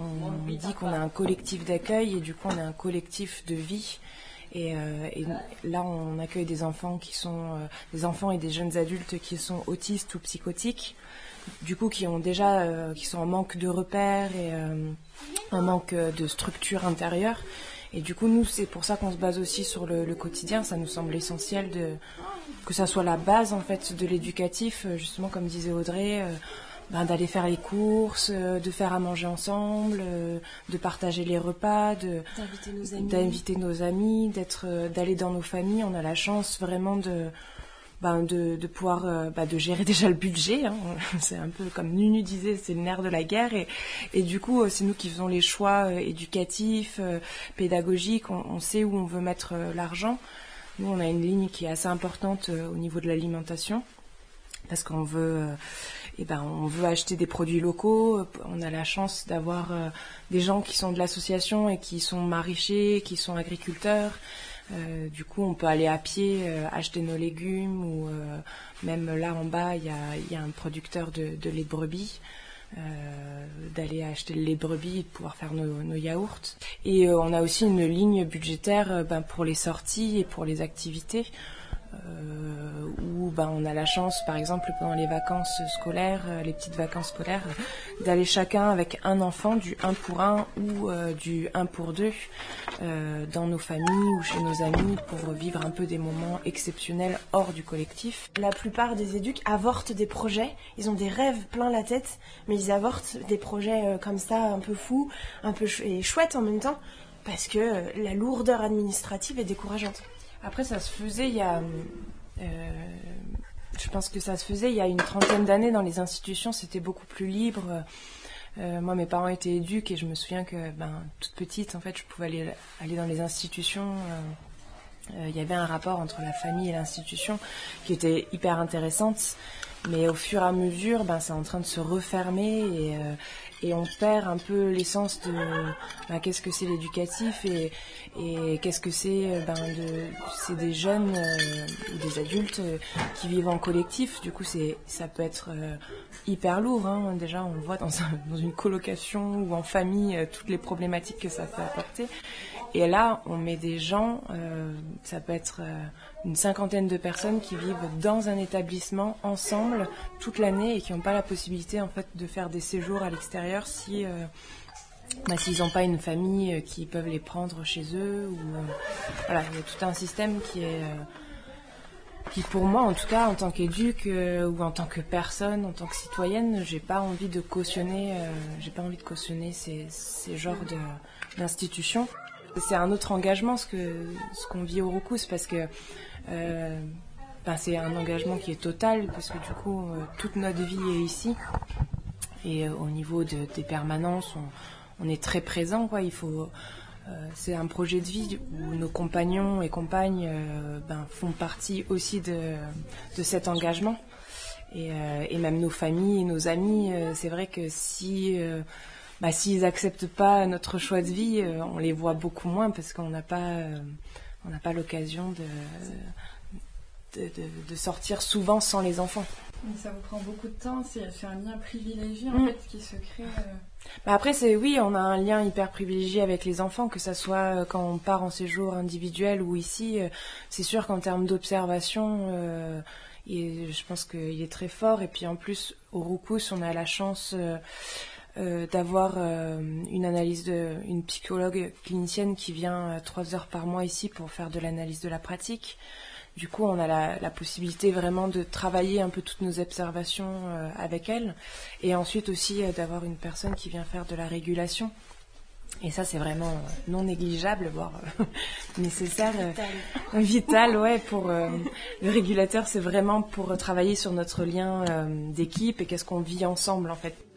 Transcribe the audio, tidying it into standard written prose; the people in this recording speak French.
on dit qu'on a un collectif d'accueil et du coup on a un collectif de vie. Et là, on accueille des enfants qui sont des enfants et des jeunes adultes qui sont autistes ou psychotiques, du coup qui sont en manque de repères et en manque de structure intérieure. Et du coup, nous, c'est pour ça qu'on se base aussi sur le quotidien. Ça nous semble essentiel que ça soit la base en fait de l'éducatif, justement comme disait Audrey. D'aller faire les courses, de faire à manger ensemble, de partager les repas, d'inviter nos amis, d'aller dans nos familles. On a la chance vraiment de pouvoir de gérer déjà le budget. Hein. C'est un peu comme Nunu disait, c'est le nerf de la guerre. Et du coup, c'est nous qui faisons les choix éducatifs, pédagogiques. On sait où on veut mettre l'argent. Nous, on a une ligne qui est assez importante au niveau de l'alimentation parce qu'on veut... on veut acheter des produits locaux. On a la chance d'avoir des gens qui sont de l'association et qui sont maraîchers, qui sont agriculteurs. Du coup, on peut aller à pied acheter nos légumes ou même là en bas, il y a un producteur de lait de brebis. D'aller acheter le lait de brebis et de pouvoir faire nos yaourts. Et on a aussi une ligne budgétaire pour les sorties et pour les activités. Où on a la chance, par exemple, pendant les vacances scolaires, les petites vacances scolaires, d'aller chacun avec un enfant du 1 pour 1 ou du 1 pour 2 dans nos familles ou chez nos amis pour vivre un peu des moments exceptionnels hors du collectif. La plupart des éducs avortent des projets, ils ont des rêves plein la tête, mais ils avortent des projets comme ça, un peu fous, un peu et chouettes en même temps, parce que la lourdeur administrative est décourageante. Après, ça se faisait je pense que ça se faisait il y a une 30aine d'années dans les institutions, c'était beaucoup plus libre. Moi, mes parents étaient éduques et je me souviens que, toute petite, en fait, je pouvais aller dans les institutions. Il y avait un rapport entre la famille et l'institution qui était hyper intéressante. Mais au fur et à mesure, c'est en train de se refermer et on perd un peu l'essence de qu'est-ce que c'est l'éducatif et qu'est-ce que c'est c'est des jeunes ou des adultes qui vivent en collectif. Du coup, ça peut être hyper lourd. Hein. Déjà, on voit dans une colocation ou en famille toutes les problématiques que ça peut apporter. Et là, on met des gens, ça peut être une 50aine de personnes qui vivent dans un établissement ensemble toute l'année et qui n'ont pas la possibilité en fait de faire des séjours à l'extérieur s'ils n'ont pas une famille qui peuvent les prendre chez eux. Voilà, il y a tout un système qui pour moi, en tout cas, en tant qu'éduc ou en tant que personne, en tant que citoyenne, j'ai pas envie de cautionner ces genres d'institutions. C'est un autre engagement ce qu'on vit au Roucous parce que c'est un engagement qui est total parce que du coup toute notre vie est ici et au niveau des permanences on est très présent quoi. C'est un projet de vie où nos compagnons et compagnes font partie aussi de cet engagement et même nos familles et nos amis. C'est vrai que s'ils acceptent pas notre choix de vie, on les voit beaucoup moins parce qu'on n'a pas l'occasion de sortir souvent sans les enfants. Mais ça vous prend beaucoup de temps, c'est un lien privilégié en fait qui se crée. Après on a un lien hyper privilégié avec les enfants, que ça soit quand on part en séjour individuel ou ici. C'est sûr qu'en termes d'observation, je pense qu'il est très fort. Et puis en plus, au Roucous, on a la chance d'avoir une psychologue clinicienne qui vient 3 heures par mois ici pour faire de l'analyse de la pratique. Du coup, on a la possibilité vraiment de travailler un peu toutes nos observations avec elle. Et ensuite aussi d'avoir une personne qui vient faire de la régulation. Et ça, c'est vraiment non négligeable, voire nécessaire. Vital, ouais. Le régulateur, c'est vraiment pour travailler sur notre lien d'équipe et qu'est-ce qu'on vit ensemble, en fait.